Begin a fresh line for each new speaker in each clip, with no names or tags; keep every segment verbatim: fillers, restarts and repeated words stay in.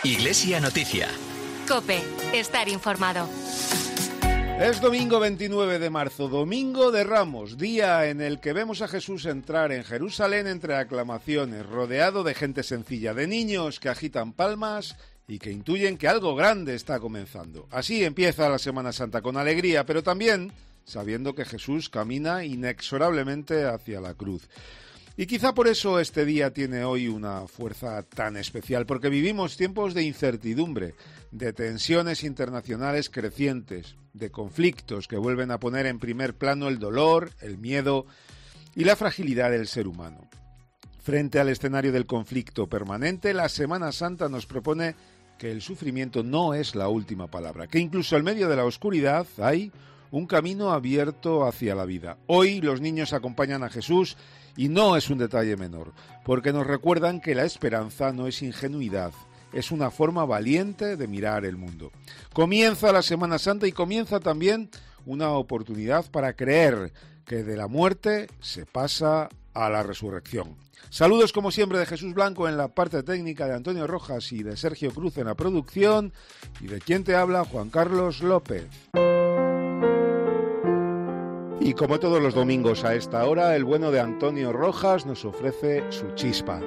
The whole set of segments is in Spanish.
Iglesia Noticia.
COPE. Estar informado.
Es domingo veintinueve de marzo, domingo de Ramos, día en el que vemos a Jesús entrar en Jerusalén entre aclamaciones, rodeado de gente sencilla, de niños que agitan palmas y que intuyen que algo grande está comenzando. Así empieza la Semana Santa, con alegría, pero también sabiendo que Jesús camina inexorablemente hacia la cruz. Y quizá por eso este día tiene hoy una fuerza tan especial, porque vivimos tiempos de incertidumbre, de tensiones internacionales crecientes, de conflictos que vuelven a poner en primer plano el dolor, el miedo y la fragilidad del ser humano. Frente al escenario del conflicto permanente, la Semana Santa nos propone que el sufrimiento no es la última palabra, que incluso en medio de la oscuridad hay un camino abierto hacia la vida. Hoy los niños acompañan a Jesús y no es un detalle menor, porque nos recuerdan que la esperanza no es ingenuidad, es una forma valiente de mirar el mundo. Comienza la Semana Santa y comienza también una oportunidad para creer que de la muerte se pasa a la resurrección. Saludos como siempre de Jesús Blanco en la parte técnica, de Antonio Rojas y de Sergio Cruz en la producción, y de quien te habla, Juan Carlos López. Y como todos los domingos a esta hora, el bueno de Antonio Rojas nos ofrece su chispa.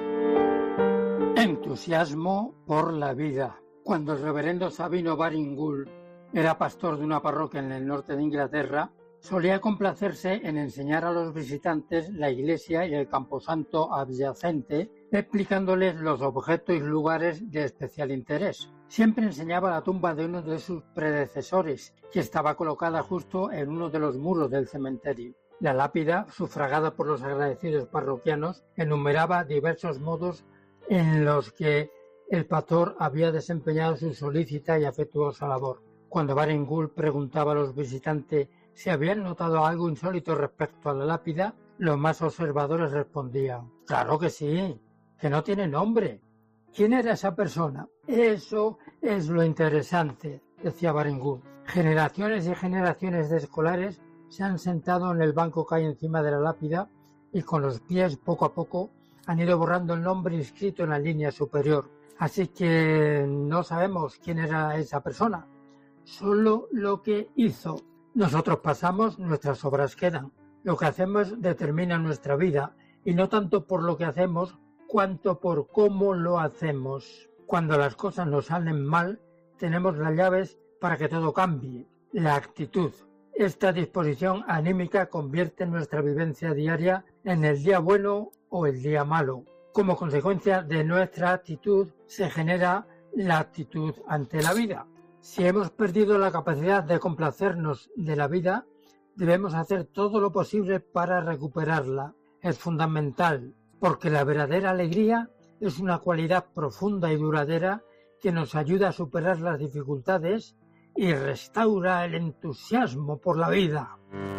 Entusiasmo por la vida. Cuando el reverendo Sabino Baring-Gould era pastor de una parroquia en el norte de Inglaterra, solía complacerse en enseñar a los visitantes la iglesia y el camposanto adyacente, explicándoles los objetos y lugares de especial interés. Siempre enseñaba la tumba de uno de sus predecesores, que estaba colocada justo en uno de los muros del cementerio. La lápida, sufragada por los agradecidos parroquianos, enumeraba diversos modos en los que el pastor había desempeñado su solícita y afectuosa labor. Cuando Baring-Gould preguntaba a los visitantes si habían notado algo insólito respecto a la lápida, los más observadores respondían: «Claro que sí, que no tiene nombre». ¿Quién era esa persona? Eso es lo interesante, decía Baring-Gould. Generaciones y generaciones de escolares se han sentado en el banco que hay encima de la lápida y con los pies poco a poco han ido borrando el nombre inscrito en la línea superior. Así que no sabemos quién era esa persona, solo lo que hizo. Nosotros pasamos, nuestras obras quedan. Lo que hacemos determina nuestra vida, y no tanto por lo que hacemos, cuanto por cómo lo hacemos. Cuando las cosas nos salen mal, tenemos las llaves para que todo cambie: la actitud. Esta disposición anímica convierte nuestra vivencia diaria en el día bueno o el día malo. Como consecuencia de nuestra actitud se genera la actitud ante la vida. Si hemos perdido la capacidad de complacernos de la vida, debemos hacer todo lo posible para recuperarla. Es fundamental, porque la verdadera alegría es una cualidad profunda y duradera que nos ayuda a superar las dificultades y restaura el entusiasmo por la vida.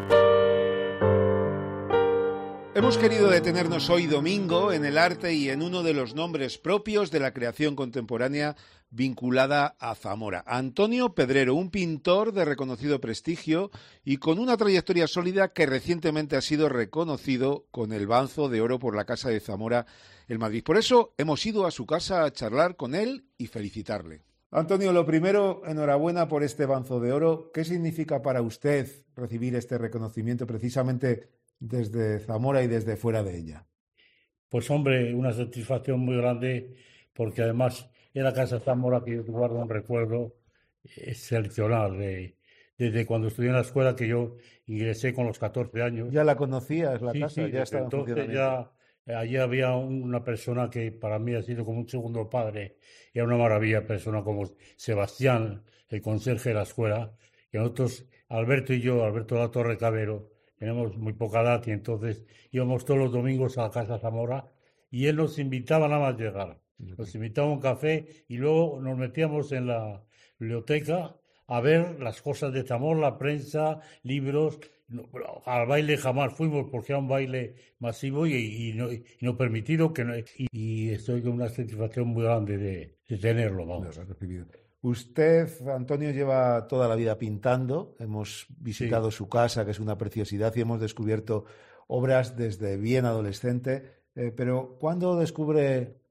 Hemos querido detenernos hoy domingo en el arte y en uno de los nombres propios de la creación contemporánea vinculada a Zamora. Antonio Pedrero, un pintor de reconocido prestigio y con una trayectoria sólida que recientemente ha sido reconocido con el Banzo de Oro por la Casa de Zamora en Madrid. Por eso hemos ido a su casa a charlar con él y felicitarle. Antonio, lo primero, enhorabuena por este Banzo de Oro. ¿Qué significa para usted recibir este reconocimiento precisamente desde Zamora y desde fuera de ella?
Pues hombre, una satisfacción muy grande, porque además en la Casa Zamora que yo guardo un recuerdo excepcional de, desde cuando estudié en la escuela, que yo ingresé con los catorce años.
¿Ya la conocías la
sí,
casa?
Sí,
ya estaba en funcionamiento.
Ya, allí había una persona que para mí ha sido como un segundo padre, y era una maravilla, persona como Sebastián, el conserje de la escuela, que nosotros, Alberto y yo, Alberto de la Torre Cabero, tenemos muy poca edad y entonces íbamos todos los domingos a la Casa Zamora y él nos invitaba nada más llegar. Nos invitaba a un café y luego nos metíamos en la biblioteca a ver las cosas de Zamora, la prensa, libros. No, al baile jamás fuimos porque era un baile masivo y, y, no, y no permitido. Que no, y, y estoy con una satisfacción muy grande de, de tenerlo. Vamos.
Usted, Antonio, lleva toda la vida pintando. Hemos visitado sí. su casa, que es una preciosidad, y hemos descubierto obras desde bien adolescente. Eh, pero ¿cuándo descubre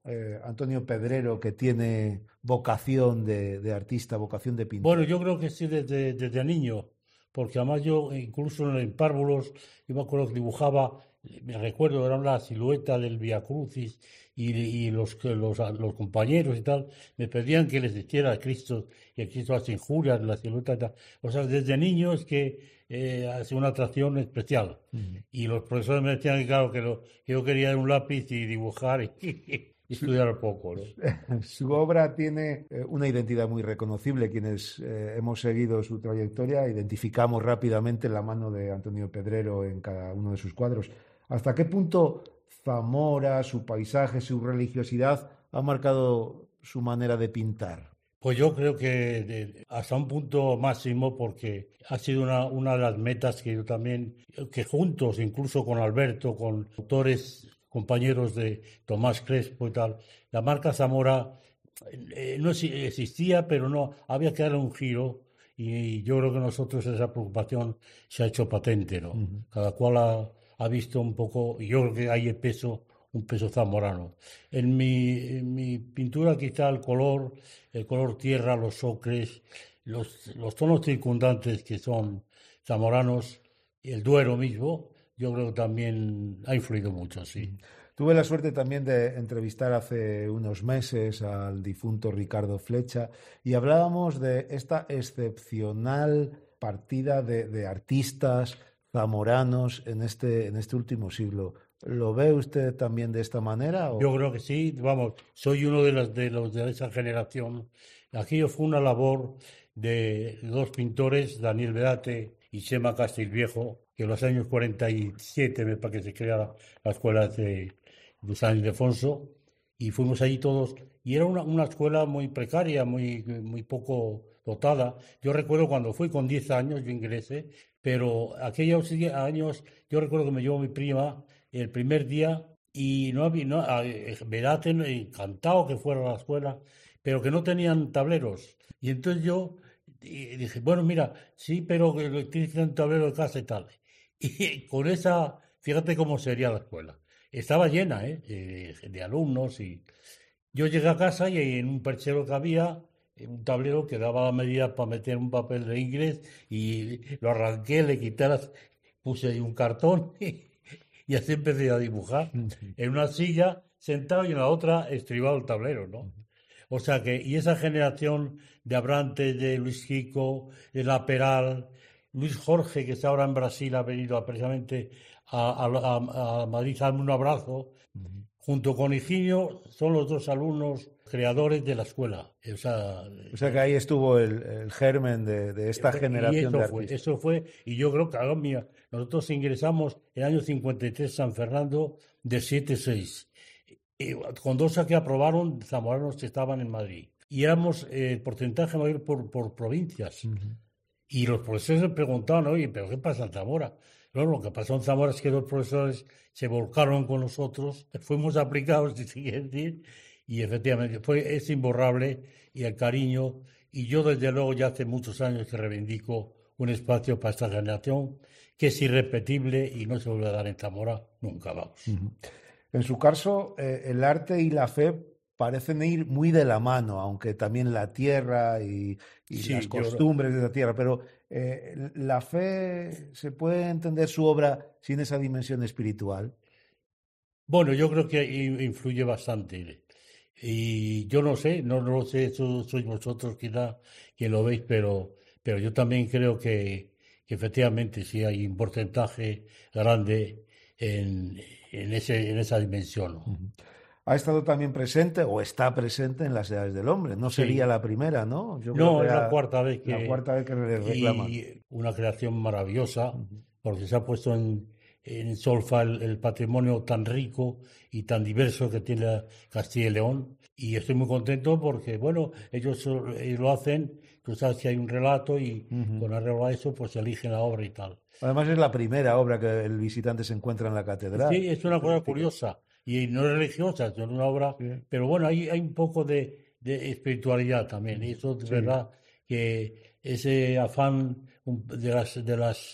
eh, Antonio Pedrero, que tiene vocación de, de artista, vocación de pintor?
Bueno, yo creo que sí desde, desde niño, porque además yo incluso en párvulos, yo me acuerdo que dibujaba, me recuerdo, era la silueta del Vía Crucis y, y los, los, los compañeros y tal, me pedían que les hiciera a Cristo y a Cristo las injurias, la silueta y tal. O sea, desde niño es que eh, hace una atracción especial. Uh-huh. Y los profesores me decían que, claro, que, lo, que yo quería un lápiz y dibujar y, y estudiar poco, ¿no?
Su obra tiene eh, una identidad muy reconocible. Quienes eh, hemos seguido su trayectoria identificamos rápidamente la mano de Antonio Pedrero en cada uno de sus cuadros. ¿Hasta qué punto Zamora, su paisaje, su religiosidad ha marcado su manera de pintar?
Pues yo creo que de, hasta un punto máximo, porque ha sido una, una de las metas que yo también, que juntos, incluso con Alberto, con autores, compañeros de Tomás Crespo y tal, la marca Zamora eh, no existía, pero no, había que darle un giro, y yo creo que nosotros esa preocupación se ha hecho patente, ¿no? Uh-huh. Cada cual ha, ha visto un poco, y yo creo que hay el peso, un peso zamorano. En mi, en mi pintura quizá el color, el color tierra, los ocres, los, los tonos circundantes que son zamoranos, y el Duero mismo, yo creo que también ha influido mucho, sí.
Tuve la suerte también de entrevistar hace unos meses al difunto Ricardo Flecha y hablábamos de esta excepcional partida de, de artistas zamoranos en este, en este último siglo. ¿Lo ve usted también de esta manera? ¿O?
Yo creo que sí, vamos, soy uno de los de, los de esa generación. Aquello fue una labor de dos pintores, Daniel Vedate y Chema Castilviejo, que en los años cuarenta y siete me parece que se crea la, la escuela de, de San Ildefonso, y fuimos allí todos, y era una, una escuela muy precaria, muy, muy poco dotada. Yo recuerdo cuando fui con diez años, yo ingresé, pero aquellos años, yo recuerdo que me llevó mi prima el primer día, y no había, no, Vedate, encantado que fuera a la escuela, pero que no tenían tableros. Y entonces yo y dije, bueno, mira, sí, pero tienes que tener un tablero de casa y tal. Y con esa, fíjate cómo sería la escuela. Estaba llena, ¿eh? de, de alumnos. Y yo llegué a casa y en un perchero que había, un tablero que daba la medida para meter un papel de inglés, y lo arranqué, le quité, las, puse ahí un cartón y, y así empecé a dibujar. En una silla sentado y en la otra estribado el tablero, ¿no? O sea que, y esa generación de Abrantes, de Luis Quico, de La Peral, Luis Jorge, que está ahora en Brasil, ha venido a, precisamente a, a, a Madrid a darme un abrazo, uh-huh. junto con Higinio, son los dos alumnos creadores de la escuela. O sea,
o sea que ahí estuvo el, el germen de, de esta
fue,
generación
de
artistas.
Fue, eso fue, y yo creo que, ahora mía, nosotros ingresamos en el año cincuenta y tres San Fernando de siete seis. Con dos que aprobaron zamoranos que estaban en Madrid. Y éramos eh, el porcentaje mayor por, por provincias. Uh-huh. Y los profesores me preguntaban, oye, ¿pero qué pasa en Zamora? Bueno, lo que pasó en Zamora es que los profesores se volcaron con nosotros, fuimos aplicados, si se quiere decir, y efectivamente fue, es imborrable, y el cariño. Y yo, desde luego, ya hace muchos años que reivindico un espacio para esta generación que es irrepetible y no se vuelve a dar en Zamora nunca, vamos.
Uh-huh. En su caso, eh, el arte y la fe parecen ir muy de la mano, aunque también la tierra y, y sí, las costumbres yo... de la tierra, pero eh, ¿la fe se puede entender su obra sin esa dimensión espiritual?
Bueno, yo creo que influye bastante. Y yo no sé, no, no lo sé, eso sois vosotros quizá que lo veis, pero, pero yo también creo que, que efectivamente sí hay un porcentaje grande en... En, ese, en esa dimensión.
Uh-huh. Ha estado también presente, o está presente, en las Edades del Hombre. No sería sí. la primera, ¿no?
Yo no, es la cuarta vez que...
La cuarta vez que le reclaman.
Y una creación maravillosa, uh-huh. porque se ha puesto en, en solfa el, el patrimonio tan rico y tan diverso que tiene Castilla y León. Y estoy muy contento porque, bueno, ellos, ellos lo hacen, tú sabes que hay un relato y uh-huh. con arreglo a eso, pues eligen la obra y tal.
Además es la primera obra que el visitante se encuentra en la catedral.
Sí, es una cosa curiosa y no es religiosa, es una obra, sí. pero bueno, hay, hay un poco de, de espiritualidad también, y eso es sí. verdad que ese afán de las, de las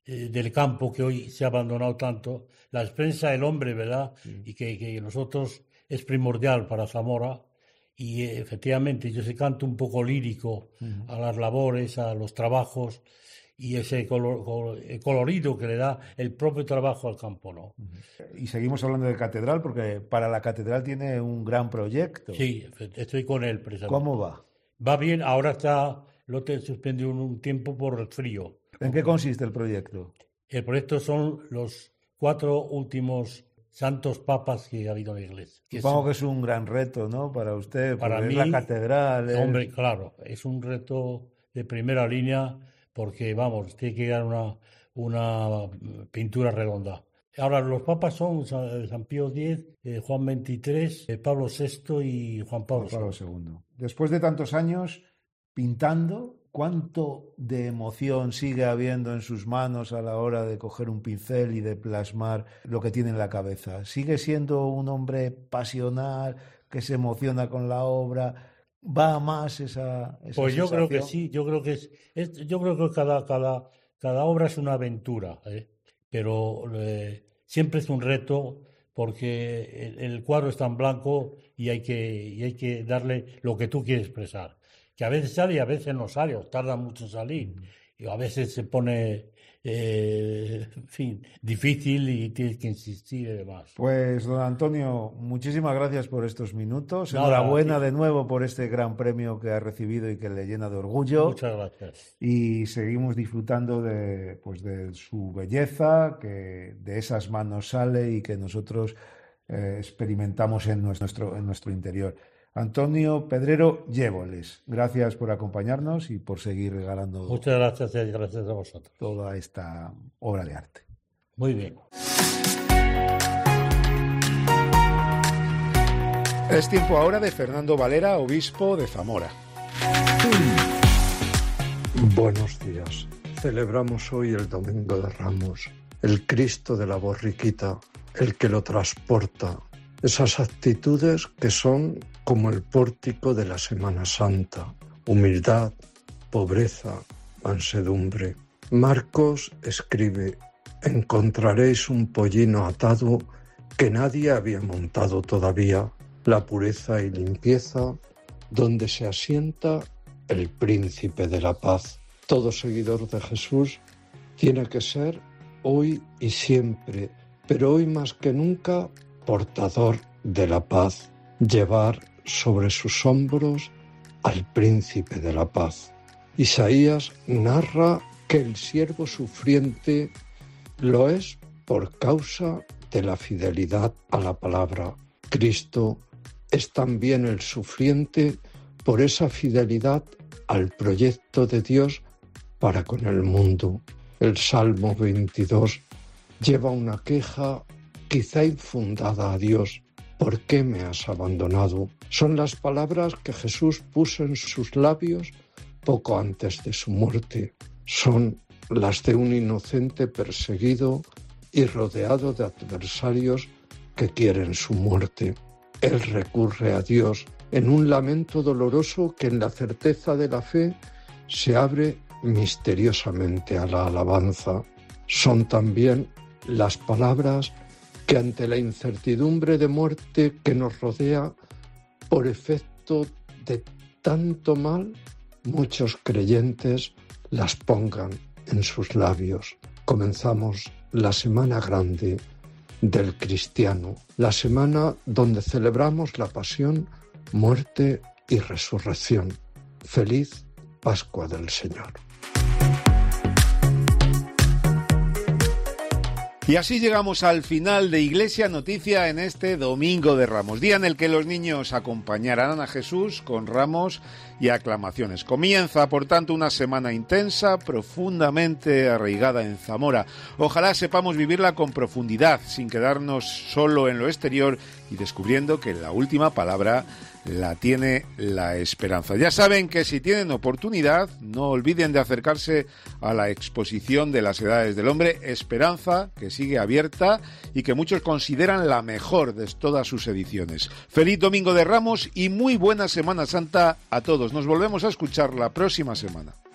eh, del campo que hoy se ha abandonado tanto, la experiencia del hombre, ¿verdad? Sí. Y que, que nosotros es primordial para Zamora. Y eh, efectivamente yo ese canto un poco lírico uh-huh. a las labores, a los trabajos y ese color, color, colorido que le da el propio trabajo al campo, ¿no?
Uh-huh. Y seguimos hablando de catedral porque para la catedral tiene un gran proyecto.
Sí, estoy con él precisamente.
¿Cómo va?
Va bien, ahora está, lo te suspendió un, un tiempo por el frío.
¿En qué consiste el proyecto?
El proyecto son los cuatro últimos santos papas que ha habido en la iglesia.
Que Supongo es un, que es un gran reto, ¿no? Para usted,
para mí,
es la catedral. Es...
Hombre, claro, es un reto de primera línea porque, vamos, tiene que dar una, una pintura redonda. Ahora, los papas son San Pío X, eh, Juan veintitrés, eh, Pablo sexto y Juan Pablo,
Juan Pablo segundo. Después de tantos años pintando, ¿cuánto de emoción sigue habiendo en sus manos a la hora de coger un pincel y de plasmar lo que tiene en la cabeza? ¿Sigue siendo un hombre pasional, que se emociona con la obra? ¿Va a más esa, esa
Pues yo
sensación?
creo que sí, yo creo que es, es yo creo que cada, cada, cada obra es una aventura, ¿eh? Pero eh, siempre es un reto porque el, el cuadro está en blanco y hay que, y hay que darle lo que tú quieres expresar. Que a veces sale y a veces no sale, o tarda mucho en salir, y a veces se pone, eh, en fin, difícil y tienes que insistir y demás.
Pues, don Antonio, muchísimas gracias por estos minutos.
Nada,
Enhorabuena
sí.
de nuevo por este gran premio que ha recibido y que le llena de orgullo.
Muchas gracias.
Y seguimos disfrutando de, pues, de su belleza, que de esas manos sale y que nosotros eh, experimentamos en nuestro, en nuestro interior. Antonio Pedrero Llévoles, gracias por acompañarnos y por seguir regalando
Muchas gracias y gracias a vosotros.
Toda esta obra de arte.
Muy bien.
Es tiempo ahora de Fernando Valera, obispo de Zamora.
Buenos días. Celebramos hoy el Domingo de Ramos, el Cristo de la borriquita, el que lo transporta. Esas actitudes que son como el pórtico de la Semana Santa: humildad, pobreza, mansedumbre. Marcos escribe: encontraréis un pollino atado que nadie había montado todavía, la pureza y limpieza, donde se asienta el príncipe de la paz. Todo seguidor de Jesús tiene que ser hoy y siempre, pero hoy más que nunca, portador de la paz, llevar sobre sus hombros al príncipe de la paz. Isaías narra que el siervo sufriente lo es por causa de la fidelidad a la palabra. Cristo es también el sufriente por esa fidelidad al proyecto de Dios para con el mundo. El Salmo veintidós lleva una queja quizá infundada a Dios. ¿Por qué me has abandonado? Son las palabras que Jesús puso en sus labios poco antes de su muerte. Son las de un inocente perseguido y rodeado de adversarios que quieren su muerte. Él recurre a Dios en un lamento doloroso que en la certeza de la fe se abre misteriosamente a la alabanza. Son también las palabras que ante la incertidumbre de muerte que nos rodea, por efecto de tanto mal, muchos creyentes las pongan en sus labios. Comenzamos la Semana Grande del cristiano, la semana donde celebramos la pasión, muerte y resurrección. Feliz Pascua del Señor.
Y así llegamos al final de Iglesia Noticia en este Domingo de Ramos, día en el que los niños acompañarán a Jesús con ramos y aclamaciones. Comienza, por tanto, una semana intensa, profundamente arraigada en Zamora. Ojalá sepamos vivirla con profundidad, sin quedarnos solo en lo exterior y descubriendo que la última palabra la tiene la esperanza. Ya saben que si tienen oportunidad, no olviden de acercarse a la exposición de las edades del hombre, Esperanza, que sigue abierta y que muchos consideran la mejor de todas sus ediciones. Feliz Domingo de Ramos y muy buena Semana Santa a todos. Nos volvemos a escuchar la próxima semana.